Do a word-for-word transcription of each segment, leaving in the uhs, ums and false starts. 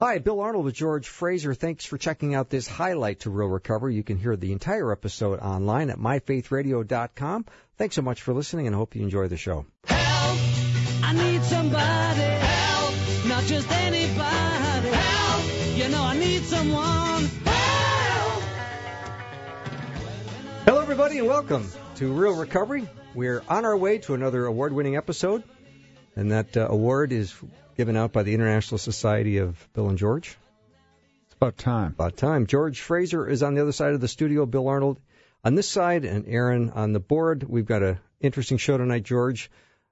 Hi, Bill Arnold with George Fraser. Thanks for checking out this highlight to Real Recovery. You can hear the entire episode online at my faith radio dot com. Thanks so much for listening, and I hope you enjoy the show. Help! I need somebody. Help! Not just anybody. Help! You know I need someone. Help! Hello, everybody, and welcome to Real Recovery. We're on our way to another award-winning episode, and that uh, award is given out by the International Society of Bill and George. It's about time. About time. George Fraser is on the other side of the studio, Bill Arnold on this side, and Aaron on the board. We've got an interesting show tonight, George.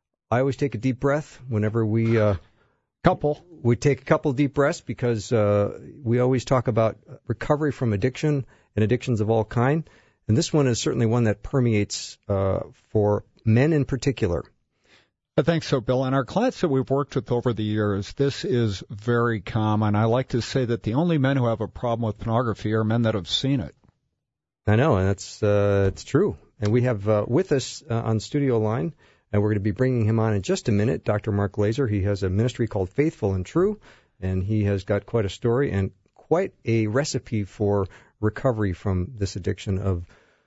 I always take a deep breath whenever we... Uh, couple. We take a couple deep breaths because uh, we always talk about recovery from addiction and addictions of all kind. And this one is certainly one that permeates uh, for men in particular. I think so, Bill. And our clients that we've worked with over the years, this is very common. I like to say that the only men who have a problem with pornography are men that have seen it. I know, and that's uh, it's true. And we have uh, with us uh, on studio line, and we're going to be bringing him on in just a minute, Doctor Mark Glaser. He has a ministry called Faithful and True, and he has got quite a story and quite a recipe for recovery from this addiction of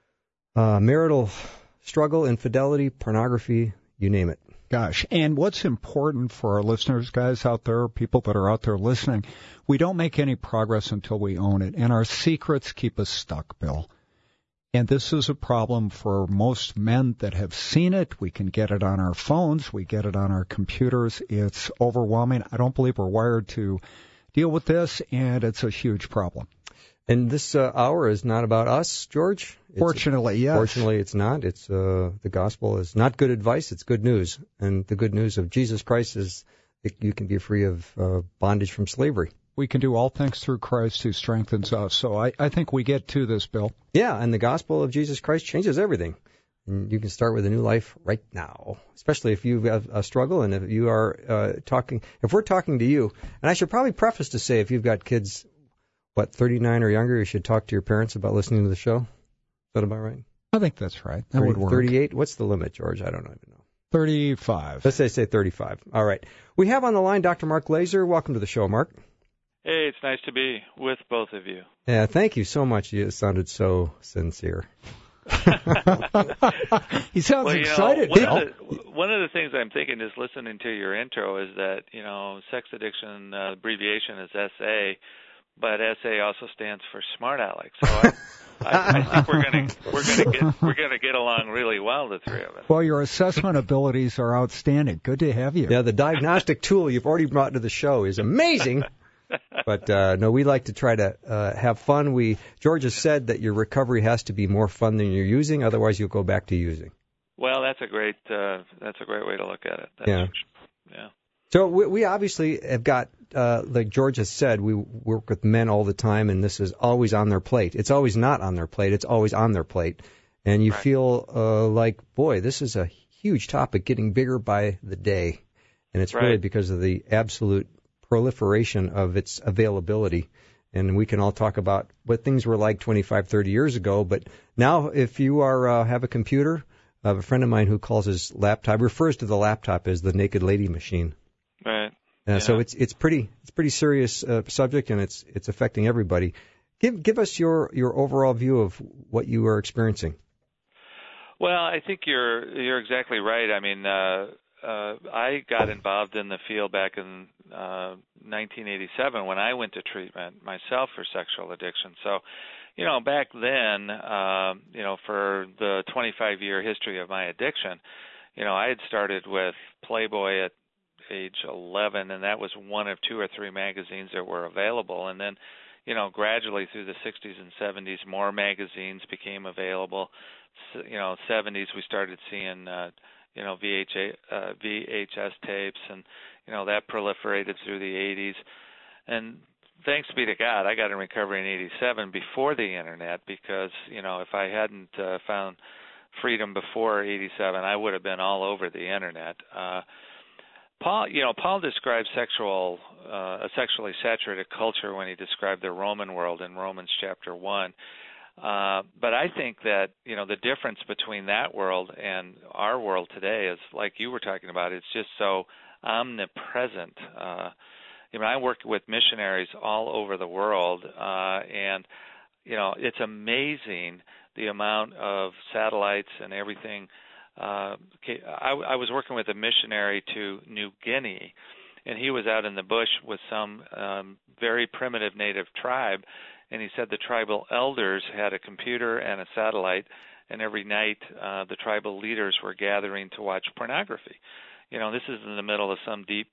uh, marital struggle, infidelity, pornography, you name it. Gosh, and what's important for our listeners, guys out there, people that are out there listening, we don't make any progress until we own it, and our secrets keep us stuck, Bill. And this is a problem for most men that have seen it. We can get it on our phones. We get it on our computers. It's overwhelming. I don't believe we're wired to deal with this, and it's a huge problem. And this uh, hour is not about us, George. It's, fortunately, yes. Fortunately, it's not. It's uh, the gospel is not good advice. It's good news. And the good news of Jesus Christ is that you can be free of uh, bondage from slavery. We can do all things through Christ who strengthens us. So I, I think we get to this, Bill. Yeah, and the gospel of Jesus Christ changes everything. And you can start with a new life right now, especially if you have a struggle and if you are uh, talking, if we're talking to you. And I should probably preface to say if you've got kids, what, thirty-nine or younger, you should talk to your parents about listening to the show. Is that about right? I think that's right. That thirty, would work. thirty-eight? What's the limit, George? I don't even know. thirty-five. Let's say, say thirty-five. All right. We have on the line Doctor Mark Glaser. Welcome to the show, Mark. Hey, it's nice to be with both of you. Yeah, thank you so much. You sounded so sincere. He sounds well, excited. You know, one, of the, one of the things I'm thinking is listening to your intro is that, you know, sex addiction uh, abbreviation is S A, but S A also stands for smart aleck. So I, I, I think we're going to we're going to get we're going to get along really well, the three of us. Well, your assessment abilities are outstanding. Good to have you. Yeah, the diagnostic tool you've already brought to the show is amazing. But, uh, no, we like to try to uh, have fun. We George has said that your recovery has to be more fun than you're using, otherwise you'll go back to using. Well, that's a great uh, that's a great way to look at it. That's yeah. Yeah. So we, we obviously have got, uh, like George has said, we work with men all the time, and this is always on their plate. It's always not on their plate. It's always on their plate. And you right. feel uh, like, boy, this is a huge topic getting bigger by the day. And it's right. really because of the absolute proliferation of its availability. And we can all talk about what things were like twenty-five, thirty years ago. But now if you are uh, have a computer, I have a friend of mine who calls his laptop, refers to the laptop as the naked lady machine. Right. Uh, yeah. So it's it's pretty it's pretty serious uh, subject, and it's it's affecting everybody. Give give us your, your overall view of what you are experiencing. Well, I think you're you're exactly right. I mean, uh, uh, I got involved in the field back in uh, nineteen eighty-seven when I went to treatment myself for sexual addiction. So, you know, back then, uh, you know, for the twenty-five year history of my addiction, you know, I had started with Playboy at age eleven, and that was one of two or three magazines that were available. And then, you know, gradually through the sixties and seventies, more magazines became available. So, you know, seventies we started seeing, uh, you know, V H A, uh, V H S tapes, and, you know, that proliferated through the eighties. And thanks be to God, I got in recovery in eighty-seven before the Internet, because, you know, if I hadn't uh, found freedom before eighty-seven, I would have been all over the Internet. Uh, Paul, you know, Paul described sexual, uh, a sexually saturated culture when he described the Roman world in Romans chapter one. Uh, but I think that, you know, the difference between that world and our world today is, like you were talking about, it's just so omnipresent. Uh, you know, I work with missionaries all over the world, uh, and you know, it's amazing the amount of satellites and everything. Uh, I, I was working with a missionary to New Guinea, and he was out in the bush with some um, very primitive native tribe, and he said the tribal elders had a computer and a satellite, and every night uh, the tribal leaders were gathering to watch pornography. You know, this is in the middle of some deep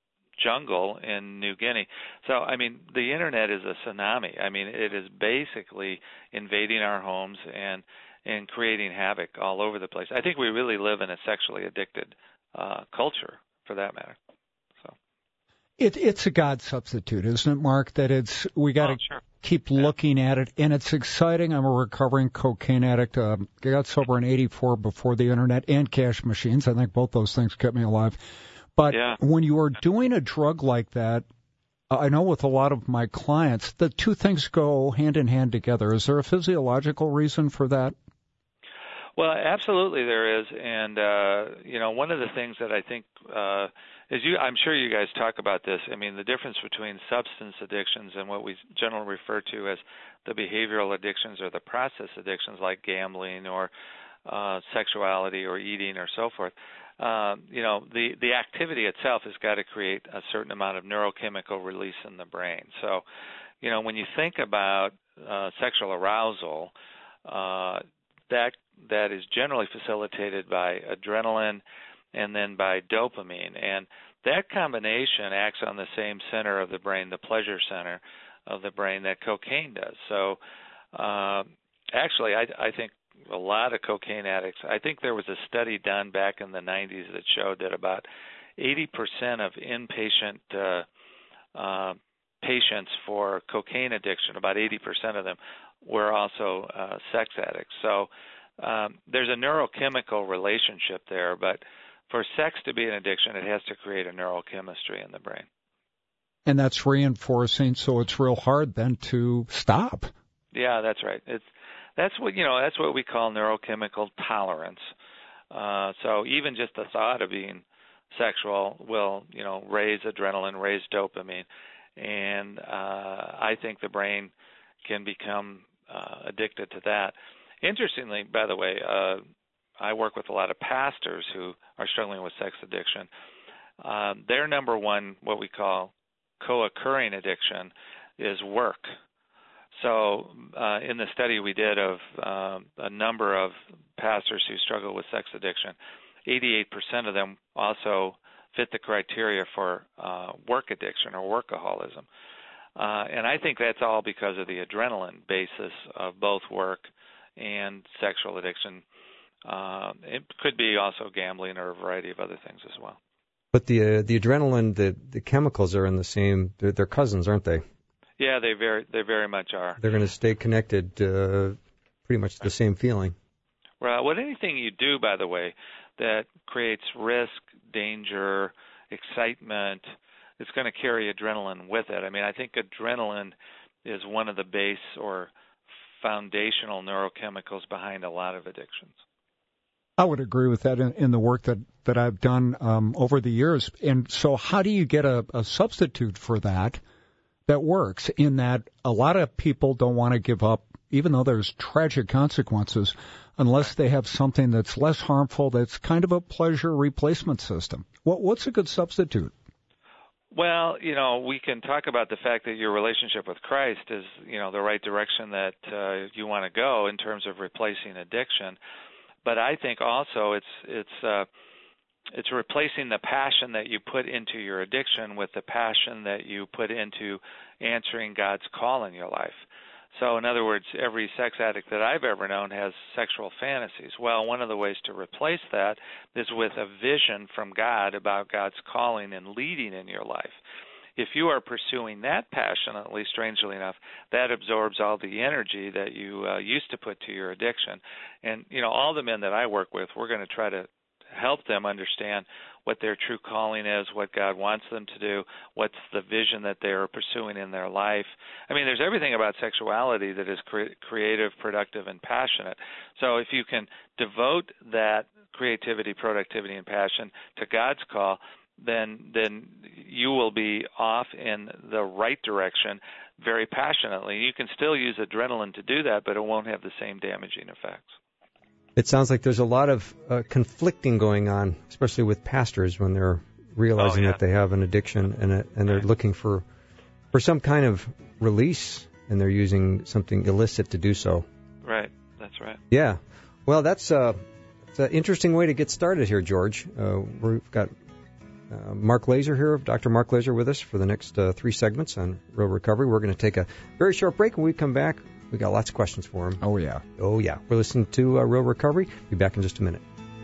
jungle in New Guinea. So, I mean, the Internet is a tsunami. I mean, it is basically invading our homes and and creating havoc all over the place. I think we really live in a sexually addicted uh, culture, for that matter. So, it, it's a God substitute, isn't it, Mark? That it's we got to oh, sure. keep yeah. looking at it, and it's exciting. I'm a recovering cocaine addict. Uh, I got sober in eighty-four before the Internet and cash machines. I think both those things kept me alive. But yeah. when you are doing a drug like that, I know with a lot of my clients, the two things go hand in hand together. Is there a physiological reason for that? Well, absolutely there is, and uh, you know, one of the things that I think uh, is you. I'm sure you guys talk about this. I mean, the difference between substance addictions and what we generally refer to as the behavioral addictions or the process addictions, like gambling or uh, sexuality or eating or so forth. Uh, you know, the the activity itself has got to create a certain amount of neurochemical release in the brain. So, you know, when you think about uh, sexual arousal, uh, that that is generally facilitated by adrenaline and then by dopamine. And that combination acts on the same center of the brain, the pleasure center of the brain, that cocaine does. So uh, actually, I, I think a lot of cocaine addicts, I think there was a study done back in the nineties that showed that about eighty percent of inpatient uh, uh, patients for cocaine addiction, about eighty percent of them were also uh, sex addicts. So um, there's a neurochemical relationship there, but for sex to be an addiction, it has to create a neurochemistry in the brain. And that's reinforcing, so it's real hard then to stop. Yeah, that's right. It's that's what you know. That's what we call neurochemical tolerance. Uh, so even just the thought of being sexual will, you know, raise adrenaline, raise dopamine, and uh, I think the brain can become uh, addicted to that. Interestingly, by the way, uh, I work with a lot of pastors who are struggling with sex addiction. Uh, their number one, what we call co-occurring addiction, is work. So uh, in the study we did of uh, a number of pastors who struggle with sex addiction, eighty-eight percent of them also fit the criteria for uh, work addiction or workaholism. Uh, and I think that's all because of the adrenaline basis of both work and sexual addiction. Uh, it could be also gambling or a variety of other things as well. But the uh, the adrenaline, the the chemicals are in the same. They're, they're cousins, aren't they? Yeah, they very they very much are. They're going to stay connected, uh, pretty much the same feeling. Well, what anything you do, by the way, that creates risk, danger, excitement, it's going to carry adrenaline with it. I mean, I think adrenaline is one of the base or foundational neurochemicals behind a lot of addictions. I would agree with that in, in the work that, that I've done um, over the years. And so how do you get a, a substitute for that that works, in that a lot of people don't want to give up, even though there's tragic consequences, unless they have something that's less harmful, that's kind of a pleasure replacement system. What, what's a good substitute? Well, you know, we can talk about the fact that your relationship with Christ is, you know, the right direction that uh, you want to go in terms of replacing addiction. But I think also it's it's uh, it's replacing the passion that you put into your addiction with the passion that you put into answering God's call in your life. So, in other words, every sex addict that I've ever known has sexual fantasies. Well, one of the ways to replace that is with a vision from God about God's calling and leading in your life. If you are pursuing that passionately, strangely enough, that absorbs all the energy that you uh, used to put to your addiction. And, you know, all the men that I work with, we're going to try to help them understand what their true calling is, what God wants them to do, what's the vision that they're pursuing in their life. I mean, there's everything about sexuality that is cre- creative, productive, and passionate. So if you can devote that creativity, productivity, and passion to God's call, then then you will be off in the right direction very passionately. You can still use adrenaline to do that, but it won't have the same damaging effects. It sounds like there's a lot of uh, conflicting going on, especially with pastors when they're realizing oh, yeah. that they have an addiction and a, and they're right. looking for for some kind of release, and they're using something illicit to do so. Right, that's right. Yeah. Well, that's uh, it's an interesting way to get started here, George. Uh, we've got uh, Mark Laaser here, Doctor Mark Laaser, with us for the next uh, three segments on Real Recovery. We're going to take a very short break. When we come back, we got lots of questions for him. Oh, yeah. Oh, yeah. We're listening to uh, Real Recovery. Be back in just a minute.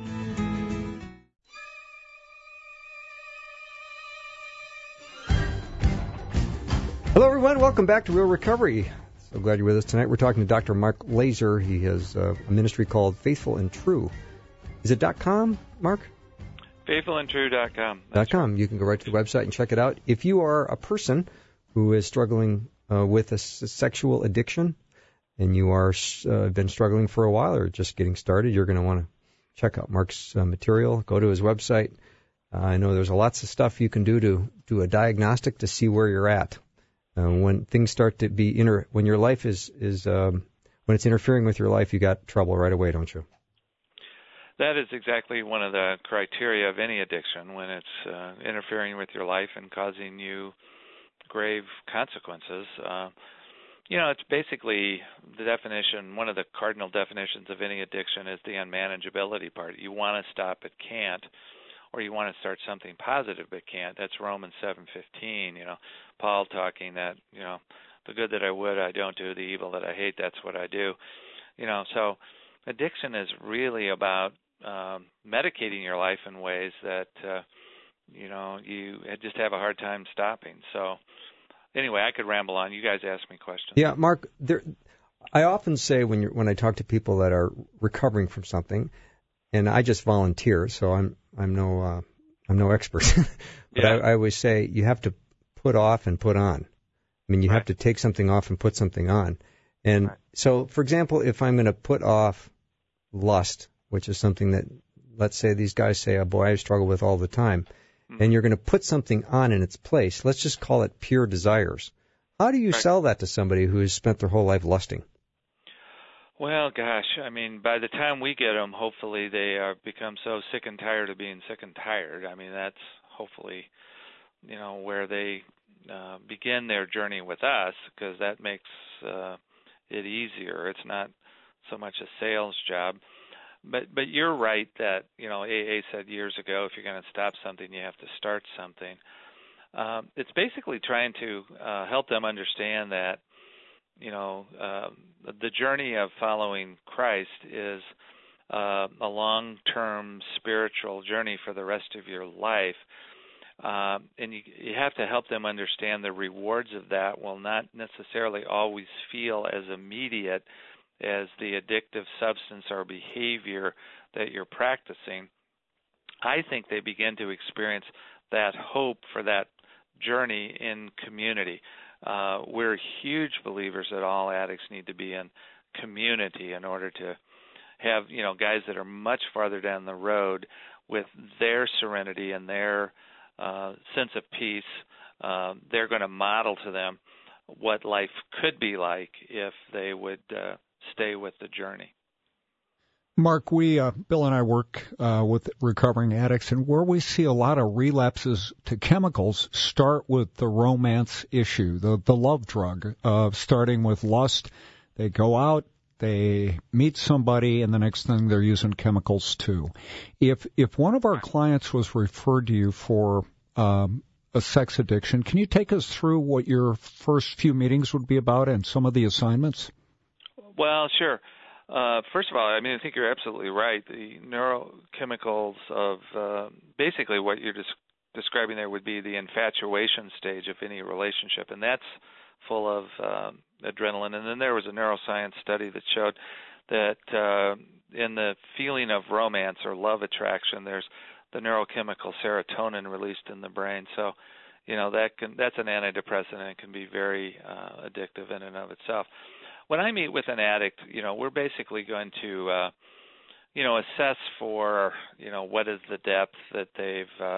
Hello, everyone. Welcome back to Real Recovery. So glad you're with us tonight. We're talking to Doctor Mark Laaser. He has uh, a ministry called Faithful and True. Is it .com, Mark? faithful and true dot com. Dot .com. You can go right to the website and check it out. If you are a person who is struggling uh, with a s- sexual addiction, and you are uh, been struggling for a while or just getting started, you're going to want to check out Mark's uh, material. Go to his website. Uh, I know there's lots of stuff you can do to do a diagnostic to see where you're at. Uh, when things start to be inter, when your life is is um, when it's interfering with your life, you got trouble right away, don't you? That is exactly one of the criteria of any addiction, when it's uh, interfering with your life and causing you grave consequences. Uh, you know, it's basically the definition, one of the cardinal definitions of any addiction is the unmanageability part. You want to stop but can't, or you want to start something positive but can't. That's Romans seven fifteen, you know, Paul talking that, you know, the good that I would I don't do, the evil that I hate, that's what I do. You know, so addiction is really about um, medicating your life in ways that, uh, you know, you just have a hard time stopping. So anyway, I could ramble on. You guys ask me questions. Yeah, Mark, there, I often say when you're, when I talk to people that are recovering from something, and I just volunteer, so I'm I'm no uh, I'm no expert, but yeah. I, I always say you have to put off and put on. I mean, you right. have to take something off and put something on. And right. so, for example, if I'm going to put off lust, which is something that, let's say these guys say, oh boy, I struggle with all the time, mm-hmm. and you're going to put something on in its place, let's just call it pure desires. How do you right. sell that to somebody who has spent their whole life lusting? Well, gosh, I mean, by the time we get them, hopefully they are become so sick and tired of being sick and tired. I mean, that's hopefully, you know, where they uh, begin their journey with us, because that makes uh, it easier. It's not so much a sales job. But but you're right that, you know, A A said years ago, if you're going to stop something, you have to start something. Um, it's basically trying to uh, help them understand that, you know, uh, the journey of following Christ is uh, a long-term spiritual journey for the rest of your life. Uh, and you, you have to help them understand the rewards of that will not necessarily always feel as immediate as the addictive substance or behavior that you're practicing. I think they begin to experience that hope for that journey in community. Uh, we're huge believers that all addicts need to be in community in order to have, you know, guys that are much farther down the road with their serenity and their uh, sense of peace. Uh, they're going to model to them what life could be like if they would uh, stay with the journey. Mark, we, uh, Bill and I work uh, with recovering addicts, and where we see a lot of relapses to chemicals start with the romance issue, the, the love drug, uh, starting with lust. They go out, they meet somebody, and the next thing they're using chemicals too. If if one of our clients was referred to you for um, a sex addiction, can you take us through what your first few meetings would be about and some of the assignments? Well, sure. Uh, first of all, I mean, I think you're absolutely right. The neurochemicals of uh, basically what you're des- describing there would be the infatuation stage of any relationship, and that's full of um, adrenaline. And then there was a neuroscience study that showed that uh, in the feeling of romance or love attraction, there's the neurochemical serotonin released in the brain. So, you know, that can that's an antidepressant and it can be very uh, addictive in and of itself. When I meet with an addict, you know, we're basically going to, uh, you know, assess for, you know, what is the depth that they've uh,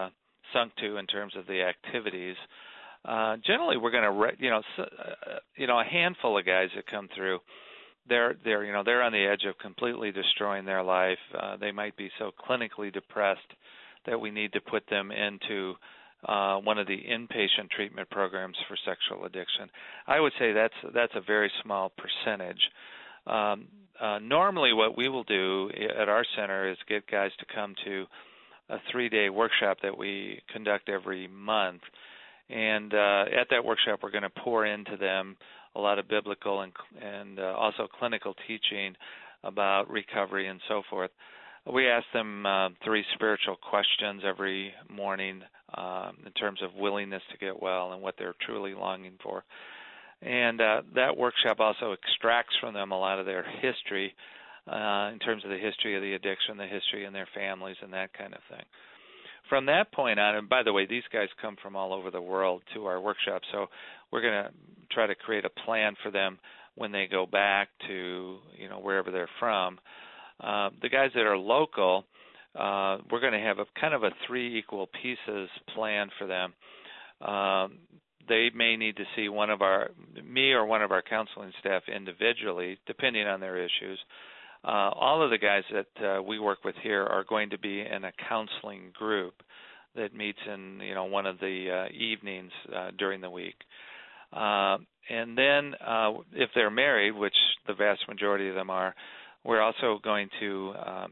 sunk to in terms of the activities. Uh, generally, we're going to, re- you know, so, uh, you know, a handful of guys that come through, they're, they're, you know, they're on the edge of completely destroying their life. Uh, they might be so clinically depressed that we need to put them into uh, one of the inpatient treatment programs for sexual addiction. I would say that's that's a very small percentage. Um, uh, normally, what we will do at our center is get guys to come to a three-day workshop that we conduct every month. And uh, at that workshop, we're going to pour into them a lot of biblical and, and uh, also clinical teaching about recovery and so forth. We ask them uh, three spiritual questions every morning uh, in terms of willingness to get well and what they're truly longing for. And uh, that workshop also extracts from them a lot of their history uh, in terms of the history of the addiction, the history in their families, and that kind of thing. From that point on, and by the way, these guys come from all over the world to our workshop, so we're going to try to create a plan for them when they go back to, you know, wherever they're from. Uh, the guys that are local, uh, we're going to have a kind of a three equal pieces plan for them. Um, they may need to see one of our, me or one of our counseling staff individually, depending on their issues. Uh, all of the guys that uh, we work with here are going to be in a counseling group that meets in, you know, one of the uh, evenings uh, during the week. Uh, and then uh, if they're married, which the vast majority of them are, we're also going to uh,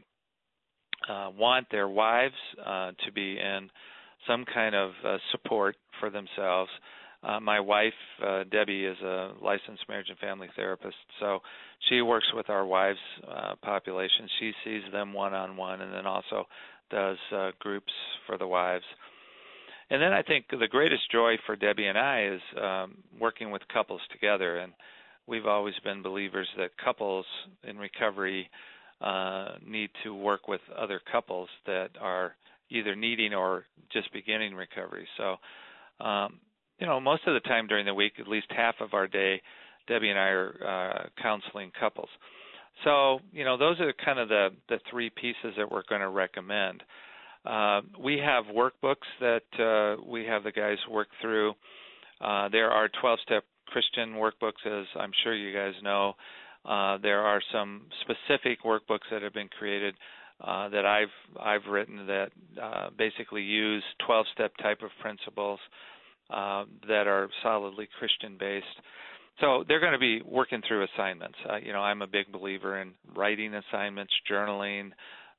uh, want their wives uh, to be in some kind of uh, support for themselves. Uh, my wife, uh, Debbie, is a licensed marriage and family therapist, so she works with our wives' uh, population. She sees them one-on-one and then also does uh, groups for the wives. And then I think the greatest joy for Debbie and I is um, working with couples together, and we've always been believers that couples in recovery uh, need to work with other couples that are either needing or just beginning recovery. So, um, you know, most of the time during the week, at least half of our day, Debbie and I are uh, counseling couples. So, you know, those are kind of the, the three pieces that we're going to recommend. Uh, we have workbooks that uh, we have the guys work through. Uh, there are twelve-step Christian workbooks, as I'm sure you guys know. Uh, there are some specific workbooks that have been created uh, that I've I've written that uh, basically use twelve-step type of principles uh, that are solidly Christian-based. So they're going to be working through assignments. Uh, you know, I'm a big believer in writing assignments, journaling,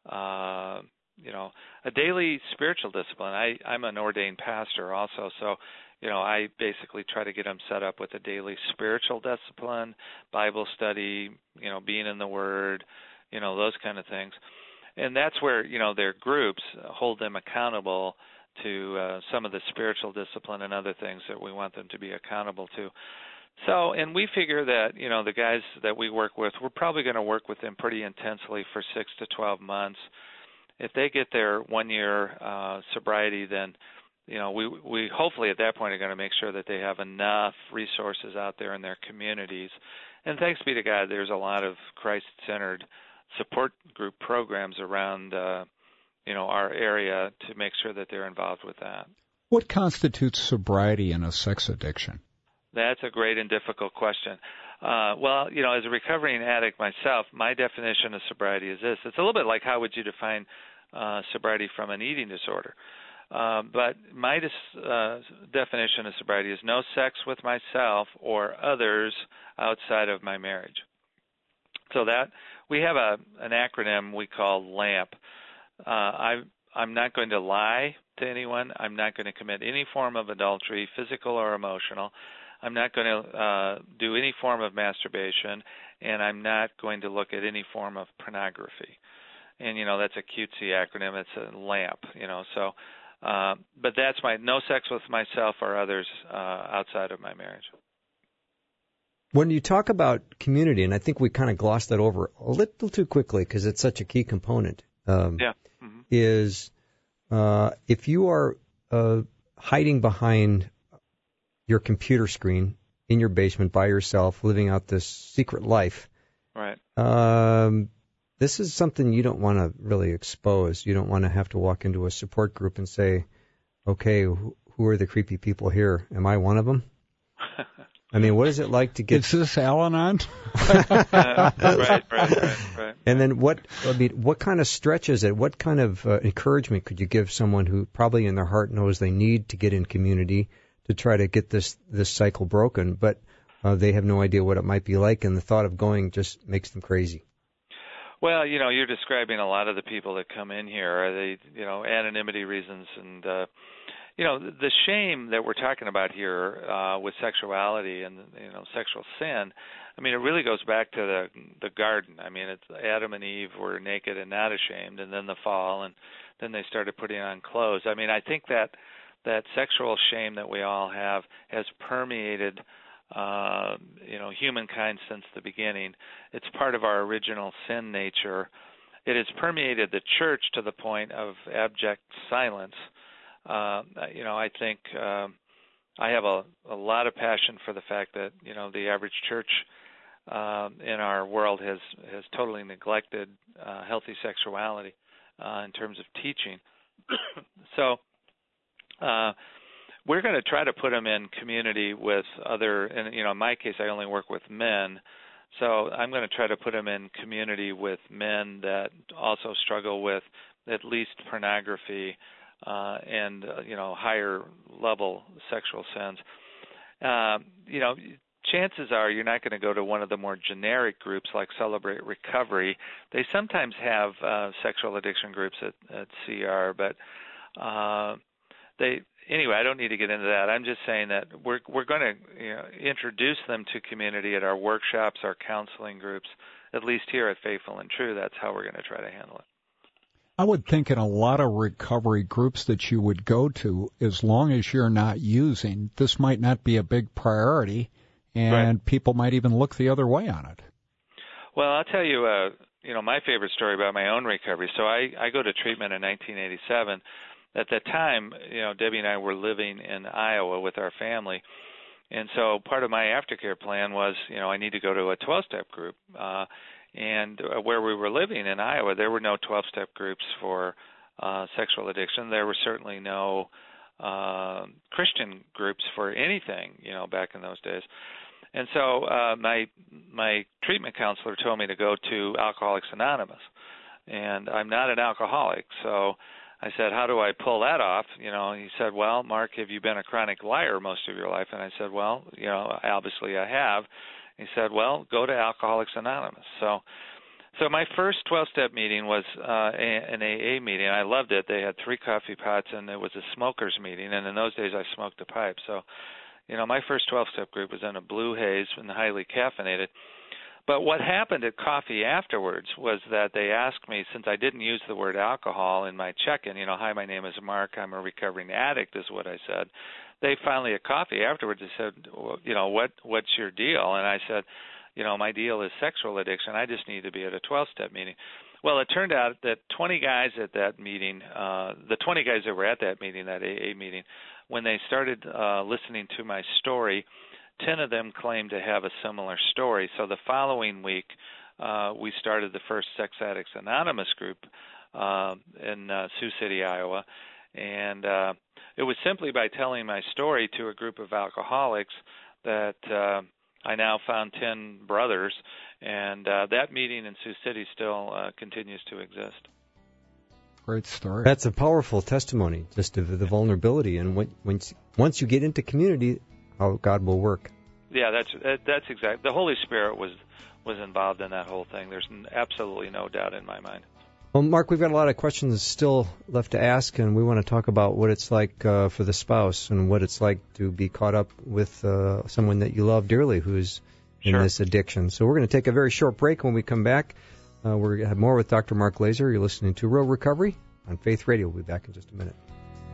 uh, you know, a daily spiritual discipline. I, I'm an ordained pastor also, so you know, I basically try to get them set up with a daily spiritual discipline, Bible study, you know, being in the Word, you know, those kind of things. And that's where, you know, their groups hold them accountable to uh, some of the spiritual discipline and other things that we want them to be accountable to. So, and we figure that, you know, the guys that we work with, we're probably going to work with them pretty intensely for six to twelve months. If they get their one-year uh, sobriety, then you know, we we hopefully at that point are going to make sure that they have enough resources out there in their communities. And thanks be to God, there's a lot of Christ-centered support group programs around, uh, you know, our area to make sure that they're involved with that. What constitutes sobriety in a sex addiction? That's a great and difficult question. Uh, well, you know, as a recovering addict myself, my definition of sobriety is this. It's a little bit like how would you define uh, sobriety from an eating disorder. Uh, but my dis- uh, definition of sobriety is no sex with myself or others outside of my marriage. So that we have a an acronym we call LAMP. Uh, I, I'm not going to lie to anyone. I'm not going to commit any form of adultery, physical or emotional. I'm not going to uh, do any form of masturbation, and I'm not going to look at any form of pornography. And, you know, that's a cutesy acronym. It's a LAMP, you know, so... Uh, but that's my no sex with myself or others uh, outside of my marriage. When you talk about community, and I think we kind of glossed that over a little too quickly because it's such a key component, um, yeah. mm-hmm. is uh, if you are uh, hiding behind your computer screen in your basement by yourself, living out this secret life, right? Um, This is something you don't want to really expose. You don't want to have to walk into a support group and say, okay, who are the creepy people here? Am I one of them? I mean, what is it like to get... Is this Al-Anon? uh, right, right, right, right. And then what, I mean, what kind of stretch is it? What kind of uh, encouragement could you give someone who probably in their heart knows they need to get in community to try to get this, this cycle broken, but uh, they have no idea what it might be like, and the thought of going just makes them crazy? Well, you know, you're describing a lot of the people that come in here. Are they, you know, anonymity reasons and... Uh, You know, the shame that we're talking about here uh, with sexuality and, you know, sexual sin, I mean, it really goes back to the the garden. I mean, it's Adam and Eve were naked and not ashamed, and then the fall, and then they started putting on clothes. I mean, I think that that sexual shame that we all have has permeated, uh, you know, humankind since the beginning. It's part of our original sin nature. It has permeated the church to the point of abject silence. Uh, you know, I think um, I have a, a lot of passion for the fact that, you know, the average church um, in our world has, has totally neglected uh, healthy sexuality uh, in terms of teaching. so uh, we're going to try to put them in community with other, and, you know, in my case, I only work with men. So I'm going to try to put them in community with men that also struggle with at least pornography, Uh, and, uh, you know, higher level sexual sins. Uh, you know, chances are you're not going to go to one of the more generic groups like Celebrate Recovery. They sometimes have uh, sexual addiction groups at, at C R, but uh, they, anyway, I don't need to get into that. I'm just saying that we're, we're going to, you know, introduce them to community at our workshops, our counseling groups, at least here at Faithful and True. That's how we're going to try to handle it. I would think in a lot of recovery groups that you would go to, as long as you're not using, this might not be a big priority, and right. people might even look the other way on it. Well, I'll tell you, uh, you know, my favorite story about my own recovery. So I, I go to treatment in nineteen eighty-seven. At that time, you know, Debbie and I were living in Iowa with our family, and so part of my aftercare plan was, you know, I need to go to a twelve-step group. Uh, And where we were living in Iowa, there were no twelve-step groups for uh, sexual addiction. There were certainly no uh, Christian groups for anything, you know, back in those days. And so uh, my my treatment counselor told me to go to Alcoholics Anonymous, and I'm not an alcoholic. So I said, how do I pull that off? You know, he said, well, Mark, have you been a chronic liar most of your life? And I said, well, you know, obviously I have. He said, well, go to Alcoholics Anonymous. So so my first twelve-step meeting was uh, an A A meeting. I loved it. They had three coffee pots, and it was a smokers meeting. And in those days, I smoked a pipe. So, you know, my first twelve-step group was in a blue haze and highly caffeinated. But what happened at coffee afterwards was that they asked me, since I didn't use the word alcohol in my check-in, you know, hi, my name is Mark, I'm a recovering addict is what I said. They finally at coffee afterwards, they said, well, you know, what what's your deal? And I said, you know, my deal is sexual addiction. I just need to be at a twelve-step meeting. Well, it turned out that twenty guys at that meeting, uh, the twenty guys that were at that meeting, that A A meeting, when they started uh, listening to my story, ten of them claimed to have a similar story. So the following week, uh, we started the first Sex Addicts Anonymous group uh, in uh, Sioux City, Iowa. And uh, it was simply by telling my story to a group of alcoholics that uh, I now found ten brothers, and uh, that meeting in Sioux City still uh, continues to exist. Great story. That's a powerful testimony, just of the vulnerability, and when, once once you get into community, how God will work. Yeah, that's that's exact. The Holy Spirit was was involved in that whole thing. There's absolutely no doubt in my mind. Well, Mark, we've got a lot of questions still left to ask, and we want to talk about what it's like uh, for the spouse and what it's like to be caught up with uh, someone that you love dearly who's in Sure. this addiction. So we're going to take a very short break. When we come back, uh, we're going to have more with Doctor Mark Laaser. You're listening to Real Recovery on Faith Radio. We'll be back in just a minute.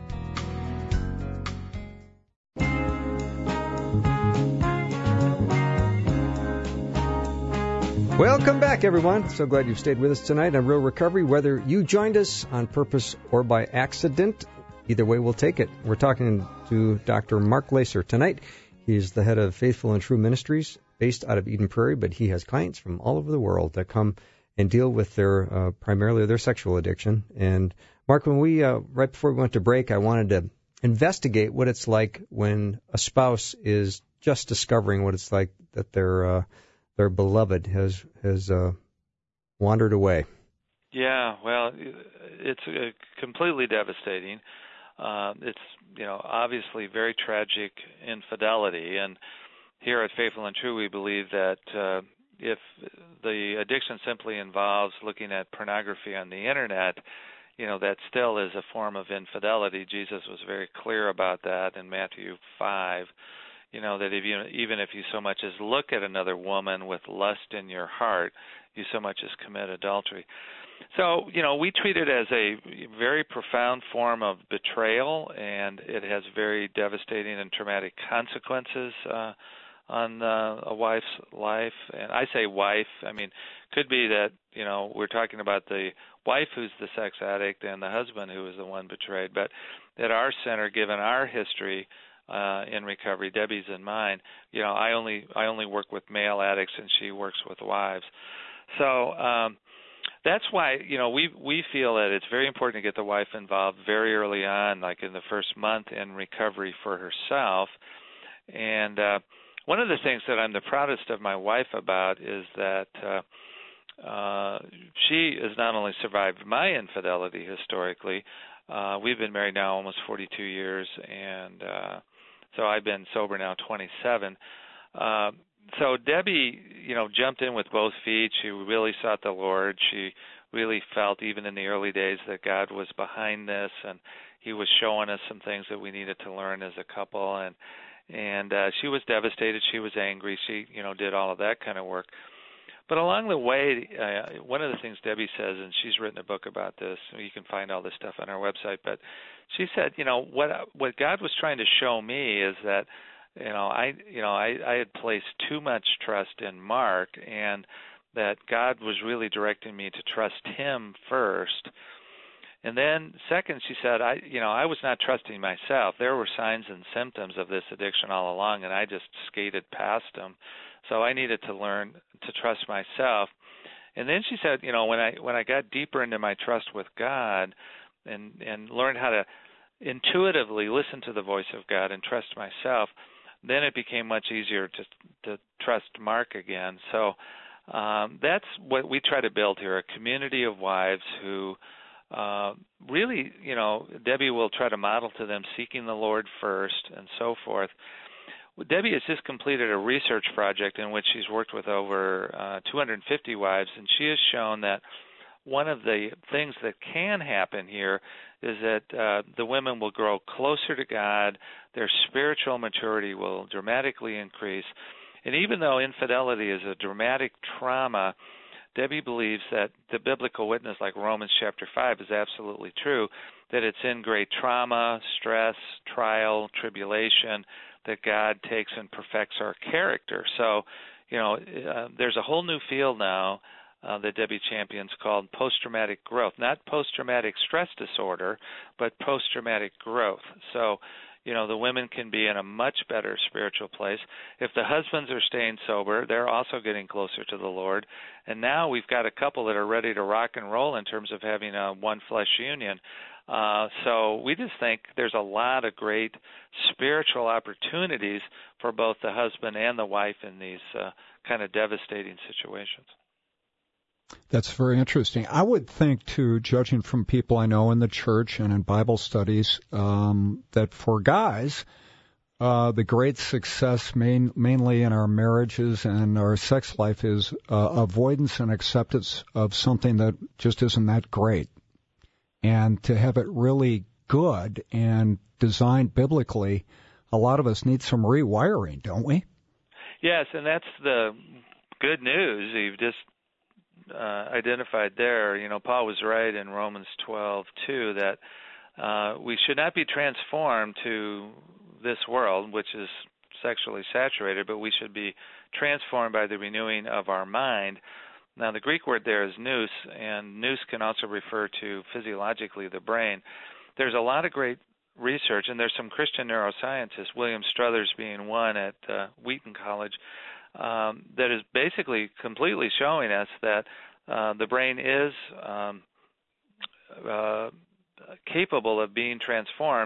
Welcome back, everyone. So glad you've stayed with us tonight on Real Recovery. Whether you joined us on purpose or by accident, either way we'll take it. We're talking to Doctor Mark Laaser tonight. He's the head of Faithful and True Ministries based out of Eden Prairie, but he has clients from all over the world that come and deal with their uh, primarily their sexual addiction. And Mark, when we uh, right before we went to break, I wanted to investigate what it's like when a spouse is just discovering what it's like that their uh, their beloved has has uh, wandered away. Yeah, well, it's uh, completely devastating. Uh, it's, you know, obviously very tragic infidelity, and here at Faithful and True, we believe that uh, if the addiction simply involves looking at pornography on the internet, you know, that still is a form of infidelity. Jesus was very clear about that in Matthew five. You know, that if you, even if you so much as look at another woman with lust in your heart, you so much as commit adultery. So, you know, we treat it as a very profound form of betrayal, and it has very devastating and traumatic consequences uh, on uh, a wife's life. And I say wife, I mean, could be that, you know, we're talking about the wife who's the sex addict and the husband who is the one betrayed. But at our center, given our history uh, in recovery, Debbie's and mine, you know, I only I only work with male addicts, and she works with wives. So um, that's why, you know, we we feel that it's very important to get the wife involved very early on, like in the first month in recovery for herself. And uh, one of the things that I'm the proudest of my wife about is that uh, uh, she has not only survived my infidelity historically. Uh, we've been married now almost forty-two years, and uh, so I've been sober now twenty-seven. Uh, So Debbie, you know, jumped in with both feet. She really sought the Lord. She really felt, even in the early days, that God was behind this, and He was showing us some things that we needed to learn as a couple. And and uh, she was devastated. She was angry. She, you know, did all of that kind of work. But along the way, uh, one of the things Debbie says, and she's written a book about this. You can find all this stuff on our website. But she said, you know, what what God was trying to show me is that, You know, I you know I, I had placed too much trust in Mark, and that God was really directing me to trust Him first. And then, second, she said, I you know I was not trusting myself. There were signs and symptoms of this addiction all along, and I just skated past them. So I needed to learn to trust myself. And then she said, you know, when I when I got deeper into my trust with God, and and learned how to intuitively listen to the voice of God and trust myself, then it became much easier to to trust Mark again. So um, that's what we try to build here, a community of wives who uh, really, you know, Debbie will try to model to them seeking the Lord first and so forth. Debbie has just completed a research project in which she's worked with over uh, two hundred fifty wives, and she has shown that one of the things that can happen here is that uh, the women will grow closer to God, their spiritual maturity will dramatically increase, and even though infidelity is a dramatic trauma, Debbie believes that the biblical witness, like Romans chapter five, is absolutely true, that it's in great trauma, stress, trial, tribulation, that God takes and perfects our character. So, you know, uh, there's a whole new field now Uh, that Debbie champions called post-traumatic growth, not post-traumatic stress disorder, but post-traumatic growth. So, you know, the women can be in a much better spiritual place. If the husbands are staying sober, they're also getting closer to the Lord. And now we've got a couple that are ready to rock and roll in terms of having a one flesh union. Uh, so we just think there's a lot of great spiritual opportunities for both the husband and the wife in these uh, kind of devastating situations. That's very interesting. I would think, too, judging from people I know in the church and in Bible studies, um, that for guys, uh, the great success main, mainly in our marriages and our sex life is uh, avoidance and acceptance of something that just isn't that great. And to have it really good and designed biblically, a lot of us need some rewiring, don't we? Yes, and that's the good news. You've just Uh, identified there. You know, Paul was right in Romans twelve two that uh, we should not be transformed to this world, which is sexually saturated, but we should be transformed by the renewing of our mind. Now, the Greek word there is nous, and nous can also refer to physiologically the brain. There's a lot of great research, and there's some Christian neuroscientists, William Struthers being one at uh, Wheaton College, Um, that is basically completely showing us that uh, the brain is um, uh, capable of being transformed,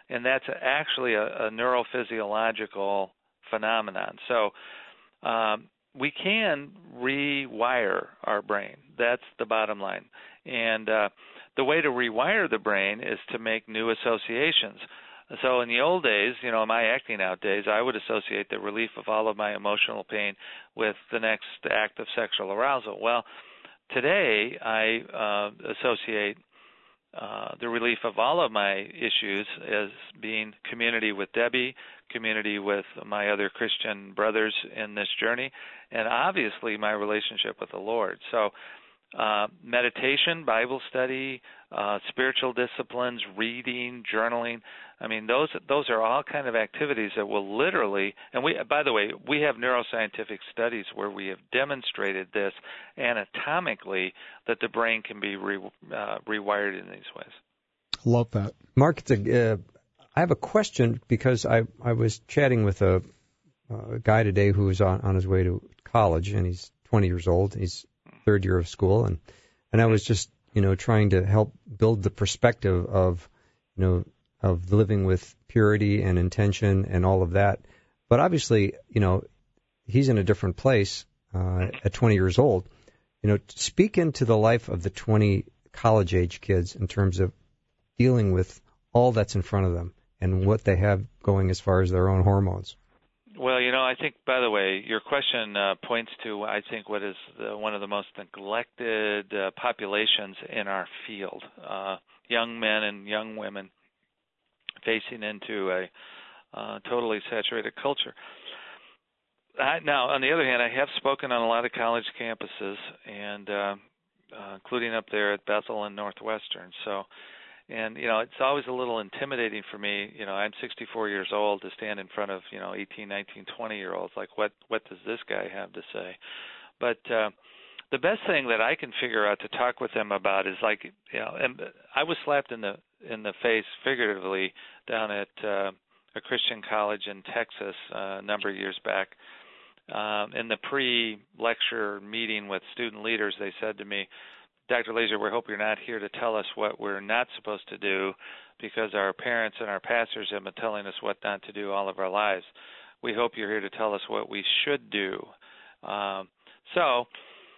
and that's actually a, a neurophysiological phenomenon. So um, we can rewire our brain. That's the bottom line. And uh, the way to rewire the brain is to make new associations. So in the old days, you know, in my acting out days, I would associate the relief of all of my emotional pain with the next act of sexual arousal. Well, today I uh, associate uh, the relief of all of my issues as being community with Debbie, community with my other Christian brothers in this journey, and obviously my relationship with the Lord. So Uh, meditation, Bible study, uh, spiritual disciplines, reading, journaling. I mean, those those are all kind of activities that will literally, and we, by the way, we have neuroscientific studies where we have demonstrated this anatomically that the brain can be re, uh, rewired in these ways. Love that. Mark, it's a, uh, I have a question because I, I was chatting with a, a guy today who was on, on his way to college, and he's twenty years old. He's third year of school, and and I was just you know trying to help build the perspective of you know of living with purity and intention and all of that. But obviously, you know, he's in a different place uh, at twenty years old. You know, speak into the life of the twenty college age kids in terms of dealing with all that's in front of them and what they have going as far as their own hormones. Well, you know, I think, by the way, your question uh, points to, I think, what is the, one of the most neglected uh, populations in our field, uh, young men and young women facing into a uh, totally saturated culture. I, now, on the other hand, I have spoken on a lot of college campuses, and uh, uh, including up there at Bethel and Northwestern. So, and, you know, it's always a little intimidating for me. You know, I'm sixty-four years old to stand in front of, you know, eighteen, nineteen, twenty-year-olds. Like, what, what does this guy have to say? But uh, the best thing that I can figure out to talk with them about is, like, you know, and I was slapped in the in the face figuratively down at uh, a Christian college in Texas uh, a number of years back. Um, in the pre-lecture meeting with student leaders, they said to me, Doctor Laser, we hope you're not here to tell us what we're not supposed to do because our parents and our pastors have been telling us what not to do all of our lives. We hope you're here to tell us what we should do. Um, so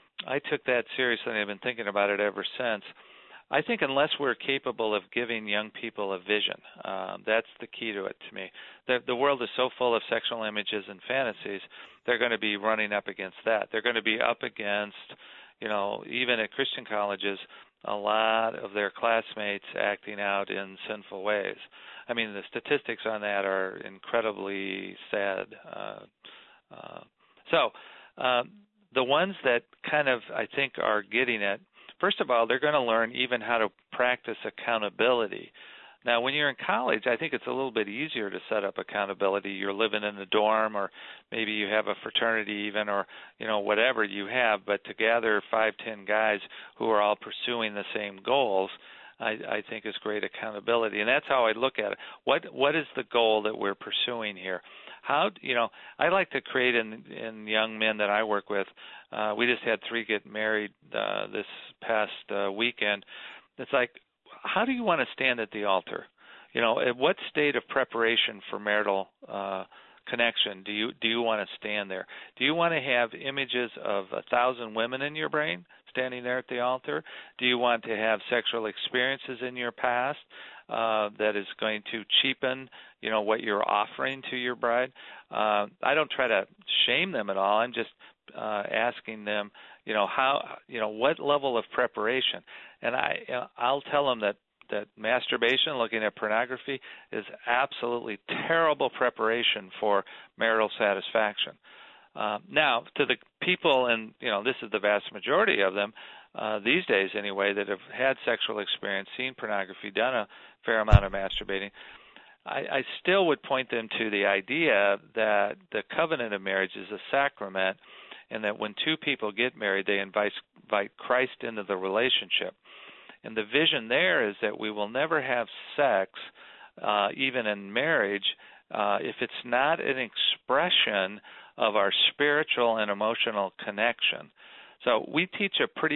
I took that seriously, and I've been thinking about it ever since. I think unless we're capable of giving young people a vision, um, that's the key to it to me. The, the world is so full of sexual images and fantasies, they're going to be running up against that. They're going to be up against, you know, even at Christian colleges, a lot of their classmates acting out in sinful ways. I mean, the statistics on that are incredibly sad. Uh, uh, so um, the ones that kind of, I think, are getting it, first of all, they're going to learn even how to practice accountability. Now, when you're in college, I think it's a little bit easier to set up accountability. You're living in a dorm, or maybe you have a fraternity even, or, you know, whatever you have. But to gather five, ten guys who are all pursuing the same goals, I, I think is great accountability. And that's how I look at it. What What is the goal that we're pursuing here? How, you know, I like to create in, in young men that I work with. Uh, we just had three get married uh, this past uh, weekend. It's like, how do you want to stand at the altar? You know, at what state of preparation for marital uh, connection do you do you want to stand there? Do you want to have images of a thousand women in your brain standing there at the altar? Do you want to have sexual experiences in your past uh, that is going to cheapen, you know, what you're offering to your bride? Uh, I don't try to shame them at all. I'm just uh, asking them, you know, how, you know, what level of preparation. And I, I'll tell them that, that masturbation, looking at pornography, is absolutely terrible preparation for marital satisfaction. Uh, now, to the people, and, you know, this is the vast majority of them, uh, these days anyway, that have had sexual experience, seen pornography, done a fair amount of masturbating, I, I still would point them to the idea that the covenant of marriage is a sacrament, and that when two people get married, they invite, invite Christ into the relationship. And the vision there is that we will never have sex, uh, even in marriage, uh, if it's not an expression of our spiritual and emotional connection. So we teach a pretty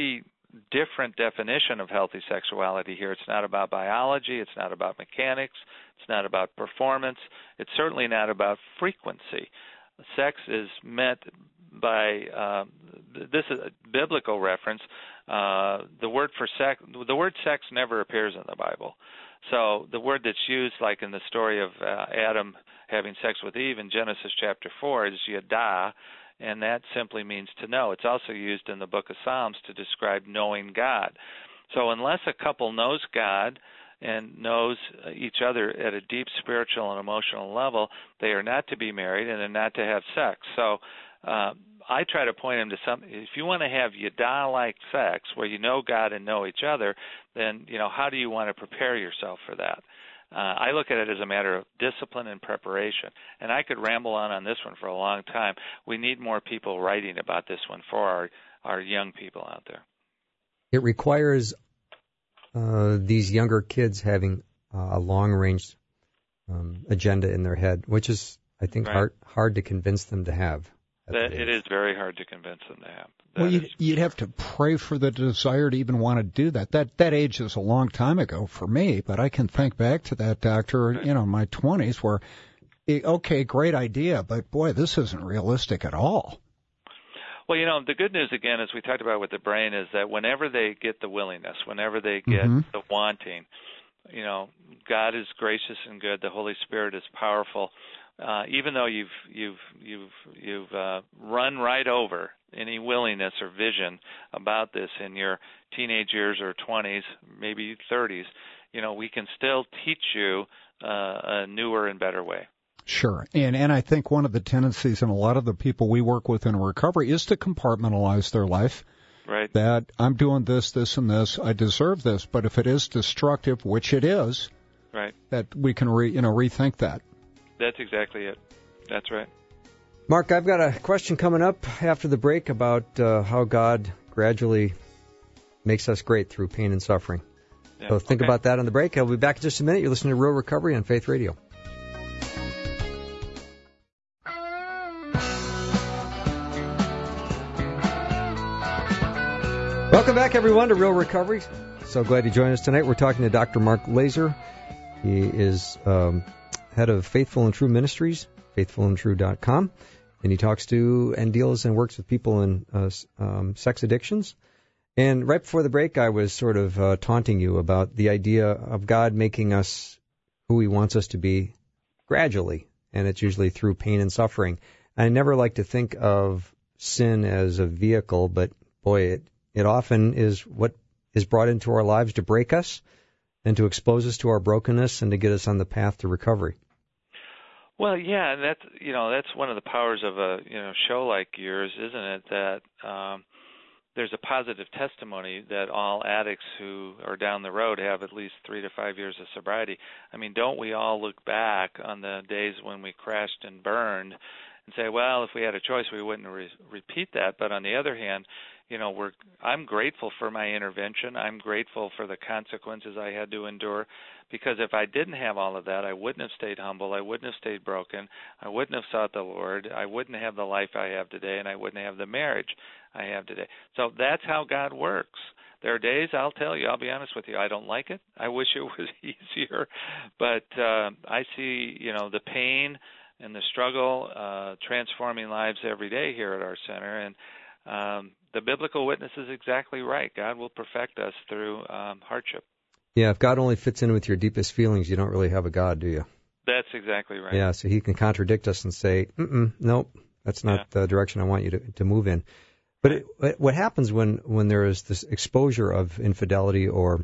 different definition of healthy sexuality here. It's not about biology. It's not about mechanics. It's not about performance. It's certainly not about frequency. Sex is meant by uh, this is a biblical reference. Uh, the word for sex, the word sex never appears in the Bible. So the word that's used, like in the story of uh, Adam having sex with Eve in Genesis chapter four, is yadah, and that simply means to know. It's also used in the book of Psalms to describe knowing God. So unless a couple knows God and knows each other at a deep spiritual and emotional level, they are not to be married and they're not to have sex. So uh, I try to point them to something. If you want to have yadah-like sex where you know God and know each other, then, you know, how do you want to prepare yourself for that? Uh, I look at it as a matter of discipline and preparation. And I could ramble on on this one for a long time. We need more people writing about this one for our, our young people out there. It requires uh, these younger kids having uh, a long-range um, agenda in their head, which is, I think, right. hard, hard to convince them to have. That, it is very hard to convince them to have. That well, you'd, is, you'd have to pray for the desire to even want to do that. That that age is a long time ago for me, but I can think back to that, Doctor, right. you know, in my twenties where, it, okay, great idea, but boy, this isn't realistic at all. Well, you know, the good news, again, as we talked about with the brain, is that whenever they get the willingness, whenever they get mm-hmm. the wanting, you know, God is gracious and good. The Holy Spirit is powerful. Uh, even though you've you've you've you've uh, run right over any willingness or vision about this in your teenage years or twenties, maybe thirties, you know, we can still teach you uh, a newer and better way. Sure. And and I think one of the tendencies in a lot of the people we work with in recovery is to compartmentalize their life. Right. That I'm doing this, this, and this. I deserve this. But if it is destructive, which it is, right, that we can re, you know rethink that. That's exactly it. That's right. Mark, I've got a question coming up after the break about uh, how God gradually makes us great through pain and suffering. Yeah. So think okay. about that on the break. I'll be back in just a minute. You're listening to Real Recovery on Faith Radio. Welcome back, everyone, to Real Recovery. So glad you joined us tonight. We're talking to Doctor Mark Laaser. He is um, head of Faithful and True Ministries, faithful and true dot com, and he talks to and deals and works with people in uh, um, sex addictions. And right before the break, I was sort of uh, taunting you about the idea of God making us who He wants us to be gradually, and it's usually through pain and suffering. I never like to think of sin as a vehicle, but boy, it It often is what is brought into our lives to break us and to expose us to our brokenness and to get us on the path to recovery. Well, yeah, and that's you know that's one of the powers of a you know show like yours, isn't it? That um, there's a positive testimony that all addicts who are down the road have at least three to five years of sobriety. I mean, don't we all look back on the days when we crashed and burned and say, well, if we had a choice, we wouldn't re- repeat that. But on the other hand, you know, we're, I'm grateful for my intervention. I'm grateful for the consequences I had to endure, because if I didn't have all of that, I wouldn't have stayed humble. I wouldn't have stayed broken. I wouldn't have sought the Lord. I wouldn't have the life I have today, and I wouldn't have the marriage I have today. So that's how God works. There are days, I'll tell you, I'll be honest with you, I don't like it. I wish it was easier. But uh, I see, you know, the pain and the struggle uh, transforming lives every day here at our center. And um, the biblical witness is exactly right. God will perfect us through um, hardship. Yeah, if God only fits in with your deepest feelings, you don't really have a God, do you? That's exactly right. Yeah, so He can contradict us and say, mm-mm, nope, that's not yeah. the direction I want you to, to move in. But it, what happens when, when there is this exposure of infidelity or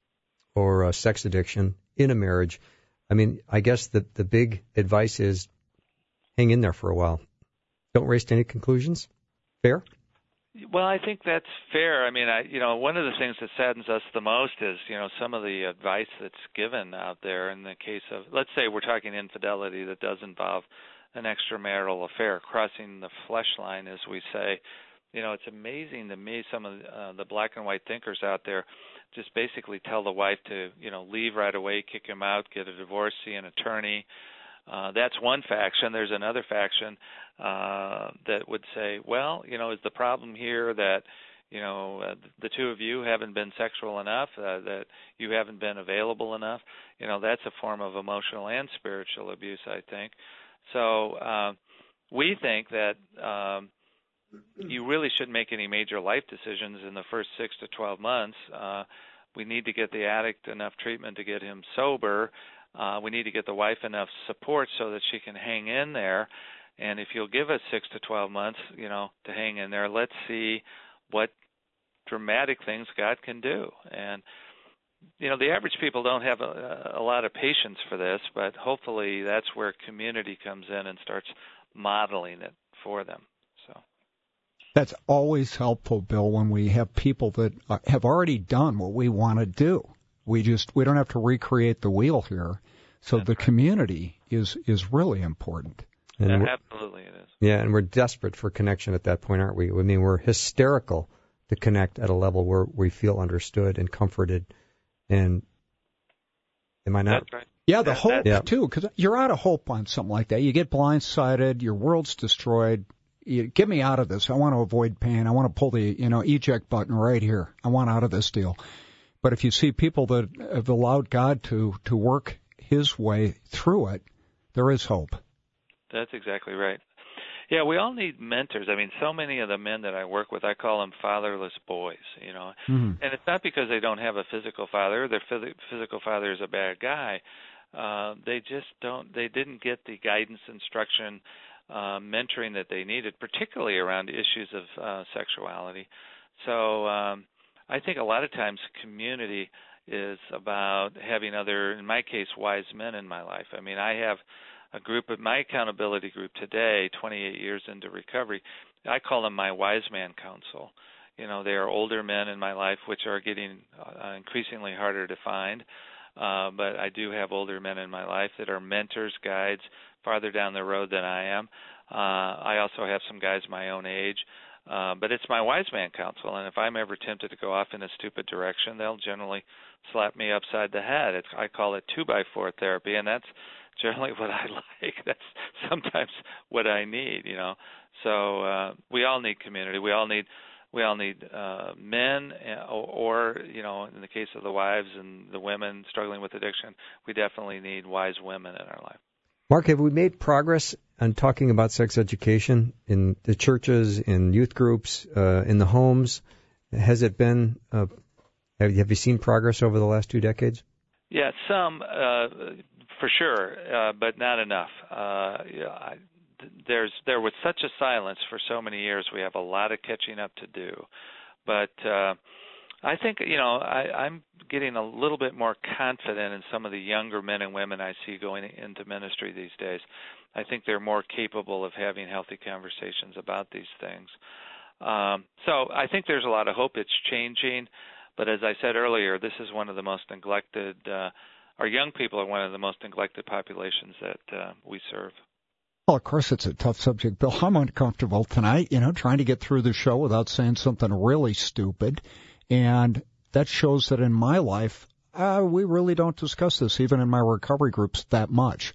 or uh, sex addiction in a marriage, I mean, I guess the, the big advice is hang in there for a while. Don't race to any conclusions. Fair? Well, I think that's fair. I mean, I, you know, one of the things that saddens us the most is, you know, some of the advice that's given out there in the case of, let's say we're talking infidelity that does involve an extramarital affair, crossing the flesh line, as we say. You know, it's amazing to me, some of uh, the black and white thinkers out there just basically tell the wife to, you know, leave right away, kick him out, get a divorce, see an attorney. Uh, that's one faction. There's another faction uh, that would say, well, you know, is the problem here that, you know, uh, the two of you haven't been sexual enough, uh, that you haven't been available enough. You know, that's a form of emotional and spiritual abuse, I think. So uh, we think that um, you really shouldn't make any major life decisions in the first six to twelve months. Uh, we need to get the addict enough treatment to get him sober. Uh, we need to get the wife enough support so that she can hang in there. And if you'll give us six to twelve months, you know, to hang in there, let's see what dramatic things God can do. And, you know, the average people don't have a, a lot of patience for this, but hopefully that's where community comes in and starts modeling it for them. So that's always helpful, Bill, when we have people that have already done what we want to do. We just we don't have to recreate the wheel here. So that's the right. Community is is really important. And yeah, absolutely it is. Yeah, and we're desperate for connection at that point, aren't we? I mean, we're hysterical to connect at a level where we feel understood and comforted. And am I not? That's right. Yeah, the hope, yeah. too, because you're out of hope on something like that. You get blindsided, your world's destroyed. You, get me out of this. I want to avoid pain. I want to pull the, you know, eject button right here. I want out of this deal. But if you see people that have allowed God to, to work his way through it, there is hope. That's exactly right. Yeah, we all need mentors. I mean, so many of the men that I work with, I call them fatherless boys, you know. Mm-hmm. And it's not because they don't have a physical father. Their phys- physical father is a bad guy. Uh, they just don't, they didn't get the guidance, instruction, uh, mentoring that they needed, particularly around issues of uh, sexuality. So um, I think a lot of times community is about having other, in my case, wise men in my life. I mean, I have a group of my accountability group today, twenty-eight years into recovery. I call them my wise man council. You know, they are older men in my life, which are getting uh, increasingly harder to find. Uh, but I do have older men in my life that are mentors, guides, farther down the road than I am. Uh, I also have some guys my own age. Uh, but it's my wise man council, and if I'm ever tempted to go off in a stupid direction, they'll generally slap me upside the head. It's, I call it two-by-four therapy, and that's generally what I like. That's sometimes what I need, you know. So uh, we all need community. We all need we all need uh, men, or, or you know, in the case of the wives and the women struggling with addiction, we definitely need wise women in our life. Mark, have we made progress on talking about sex education in the churches, in youth groups, uh, in the homes? Has it been? Uh, have, have you seen progress over the last two decades? Yeah, some. Uh, For sure, uh, but not enough. Uh, yeah, I, there's there was such a silence for so many years. We have a lot of catching up to do, but uh, I think you know I, I'm getting a little bit more confident in some of the younger men and women I see going into ministry these days. I think they're more capable of having healthy conversations about these things. Um, so I think there's a lot of hope. It's changing, but as I said earlier, this is one of the most neglected. Uh, Our young people are one of the most neglected populations that uh, we serve. Well, of course, it's a tough subject, Bill. I'm uncomfortable tonight, you know, trying to get through the show without saying something really stupid. And that shows that in my life, uh, we really don't discuss this, even in my recovery groups, that much.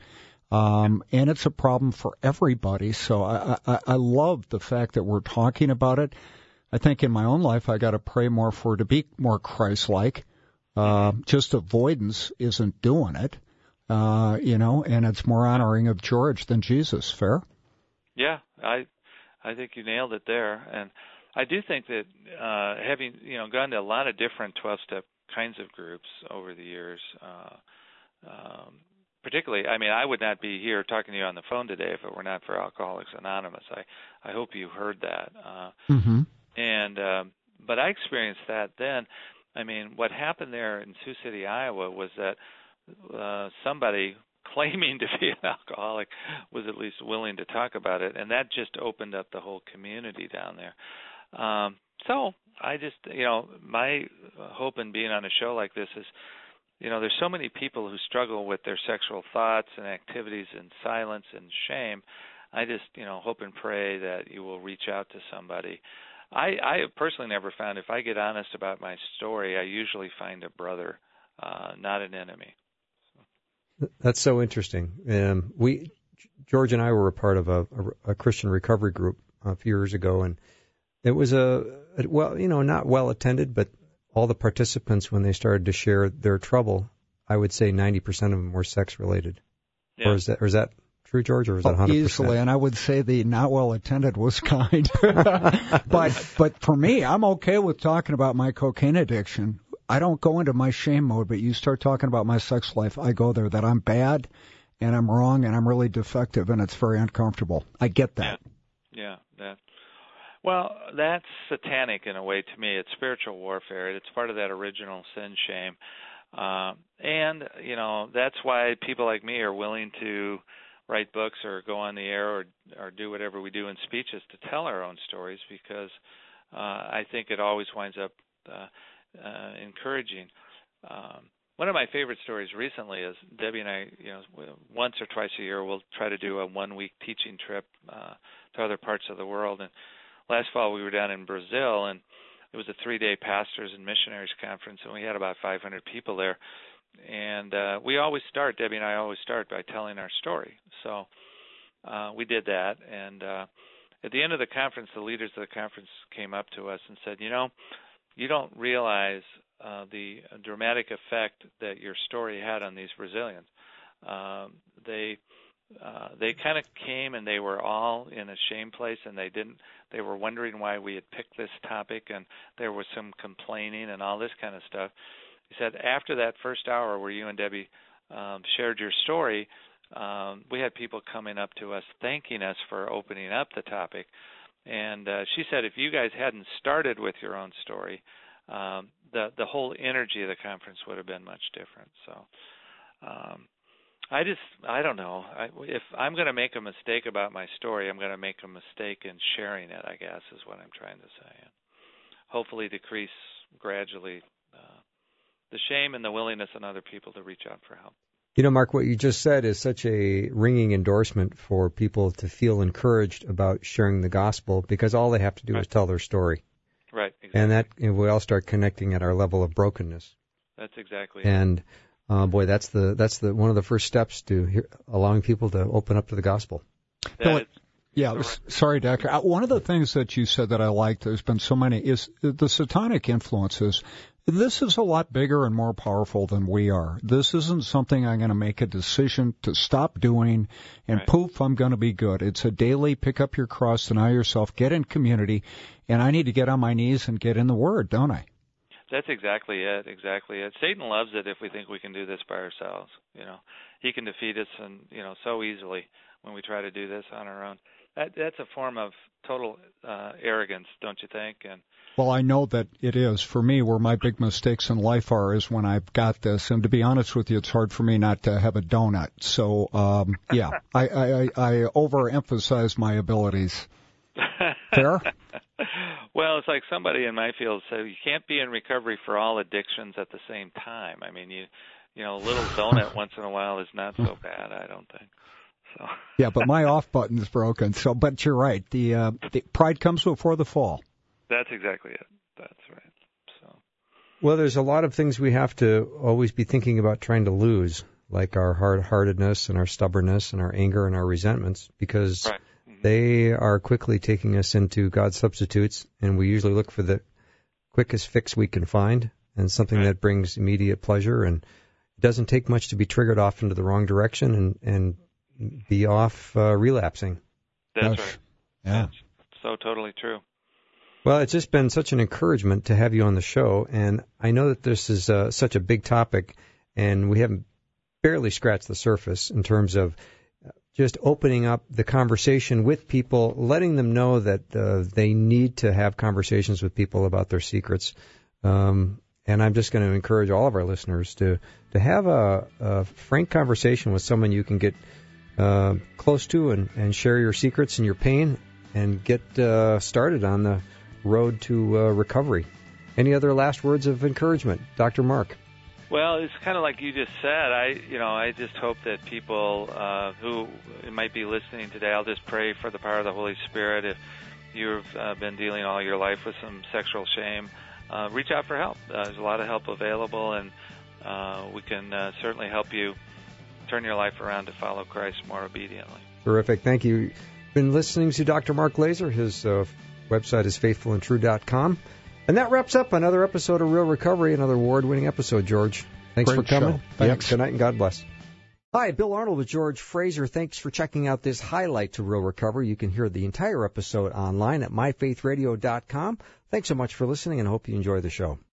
Um, and it's a problem for everybody. So I, I, I love the fact that we're talking about it. I think in my own life, I got to pray more for it to be more Christ-like. Uh, just avoidance isn't doing it, uh, you know, and it's more honoring of George than Jesus. Fair? Yeah, I I think you nailed it there. And I do think that uh, having, you know, gone to a lot of different twelve-step kinds of groups over the years, uh, um, particularly, I mean, I would not be here talking to you on the phone today if it were not for Alcoholics Anonymous. I, I hope you heard that. Uh, mm-hmm. And um, but I experienced that then. I mean, what happened there in Sioux City, Iowa, was that uh, somebody claiming to be an alcoholic was at least willing to talk about it, and that just opened up the whole community down there. Um, so I just, you know, my hope in being on a show like this is, you know, there's so many people who struggle with their sexual thoughts and activities in silence and shame. I just, you know, hope and pray that you will reach out to somebody. I, I have personally never found, if I get honest about my story, I usually find a brother, uh, not an enemy. So. That's so interesting. Um, we, George and I were a part of a, a, a Christian recovery group a few years ago, and It was a, a well, you know, not well attended, but all the participants, when they started to share their trouble, I would say ninety percent of them were sex related. Yeah. Or is that or is that true, George, or is that one hundred percent? Easily, and I would say the not well attended was kind. but but for me, I'm okay with talking about my cocaine addiction. I don't go into my shame mode, but you start talking about my sex life, I go there, that I'm bad and I'm wrong and I'm really defective, and it's very uncomfortable. I get that. Yeah, yeah, that. Well, that's satanic in a way to me. It's spiritual warfare. It's part of that original sin shame. Um, and, you know, that's why people like me are willing to write books or go on the air or, or do whatever we do in speeches to tell our own stories, because uh, I think it always winds up uh, uh, encouraging. Um, one of my favorite stories recently is Debbie and I, you know, once or twice a year we'll try to do a one-week teaching trip uh, to other parts of the world. And last fall we were down in Brazil, and it was a three-day pastors and missionaries conference, and we had about five hundred people there. And uh, we always start, Debbie and I always start by telling our story. So uh, we did that, and uh, at the end of the conference, the leaders of the conference came up to us and said, you know, you don't realize uh, the dramatic effect that your story had on these Brazilians. Um, they uh, they kind of came and they were all in a shame place, and they didn't. They were wondering why we had picked this topic, and there was some complaining and all this kind of stuff. He said after that first hour where you and Debbie um, shared your story, um, we had people coming up to us thanking us for opening up the topic. And uh, she said if you guys hadn't started with your own story, um, the the whole energy of the conference would have been much different. So um, I just, I don't know. I, if I'm going to make a mistake about my story, I'm going to make a mistake in sharing it, I guess, is what I'm trying to say. And hopefully decrease gradually uh, the shame and the willingness in other people to reach out for help. You know, Mark, what you just said is such a ringing endorsement for people to feel encouraged about sharing the gospel, because all they have to do right. is tell their story. Right, exactly. And that, and we all start connecting at our level of brokenness. That's exactly and, it. Uh, boy, that's the that's the one of the first steps to hear, allowing people to open up to the gospel. Bill, yeah, sorry, Doctor. One of the things that you said that I liked, there's been so many, is the satanic influences. This is a lot bigger and more powerful than we are. This isn't something I'm going to make a decision to stop doing and right. poof, I'm going to be good. It's a daily pick up your cross, deny yourself, get in community, and I need to get on my knees and get in the Word, don't I? That's exactly it, exactly it. Satan loves it if we think we can do this by ourselves. You know, he can defeat us, and you know, so easily when we try to do this on our own. That that's a form of total uh, arrogance, don't you think? And well, I know that it is. For me, where my big mistakes in life are is when I've got this. And to be honest with you, it's hard for me not to have a donut. So, um, yeah, I, I, I, I overemphasize my abilities. Fair? Well, it's like somebody in my field said, you can't be in recovery for all addictions at the same time. I mean, you you know, a little donut once in a while is not so bad, I don't think. So. Yeah, but my off button is broken. So, but you're right. The, uh, the pride comes before the fall. That's exactly it. That's right. So. Well, there's a lot of things we have to always be thinking about trying to lose, like our hard-heartedness and our stubbornness and our anger and our resentments, because right. mm-hmm. they are quickly taking us into God's substitutes, and we usually look for the quickest fix we can find and something right. that brings immediate pleasure. And it doesn't take much to be triggered off into the wrong direction and, and be off uh, relapsing. That's Gosh. right. Yeah. That's so totally true. Well, it's just been such an encouragement to have you on the show, and I know that this is uh, such a big topic, and we haven't barely scratched the surface in terms of just opening up the conversation with people, letting them know that uh, they need to have conversations with people about their secrets. Um, and I'm just going to encourage all of our listeners to, to have a, a frank conversation with someone you can get uh, close to and, and share your secrets and your pain and get uh, started on the road to uh, recovery. Any other last words of encouragement, Doctor Mark? Well, it's kind of like you just said. I, you know, I just hope that people uh, who might be listening today, I'll just pray for the power of the Holy Spirit. If you've uh, been dealing all your life with some sexual shame, uh, reach out for help. Uh, there's a lot of help available, and uh, we can uh, certainly help you turn your life around to follow Christ more obediently. Terrific. Thank you. Been listening to Doctor Mark Laaser. His uh, Website is faithful and true dot com. And that wraps up another episode of Real Recovery, another award-winning episode, George. Thanks Great for coming. show. Thanks. Yep, good night and God bless. Hi, Bill Arnold with George Fraser. Thanks for checking out this highlight to Real Recovery. You can hear the entire episode online at my faith radio dot com. Thanks so much for listening, and I hope you enjoy the show.